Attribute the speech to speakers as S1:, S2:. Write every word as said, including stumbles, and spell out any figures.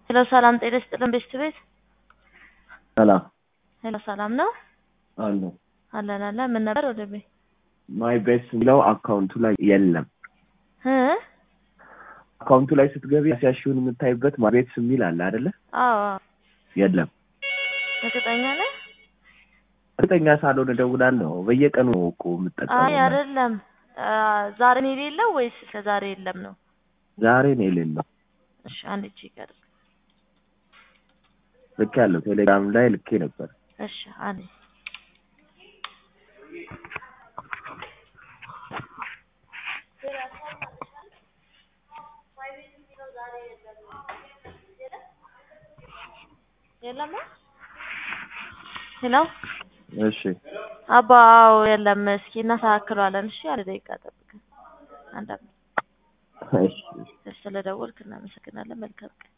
S1: ሄሎ ሰላም ጤና ይስጥልን ቤት
S2: ሰላም
S1: ሄሎ ሰላም ነው
S2: አሎ
S1: አላላ አላ ምን ነበር ወደ ቤት
S2: ማይ ቤት ነው አካውንቱ ላይ የለም
S1: እ
S2: አካውንቱ ላይ ስትገቢ ያሻሽውን የምታይበት ማይ ቤት የሚል አለ አይደለ
S1: አዎ
S2: የለም
S1: እርግጠኛ ነህ
S2: እርግጠኛ ሳልሆን እደውላለሁ በየቀኑ እኮ የምጠቀመው
S1: አይ አይደለም ዛሬ ነው የሌለው ወይስ ከዛሬ የለም ነው
S2: ዛሬ ነው የሌለው
S1: እሺ አንዴ ቼክ አድርግ
S2: ልክ ያለው ቴሌግራም ላይ ልኬ ነበር
S1: እሺ አንዴ የለም ሄሎ
S2: እሺ
S1: አባው የለም እስኪ እናሳክራለን እሺ አንድ ደቂቃ ጠብቅ አንድ
S2: እሺ
S1: ስለደወልክ እናመሰግናለን መልካም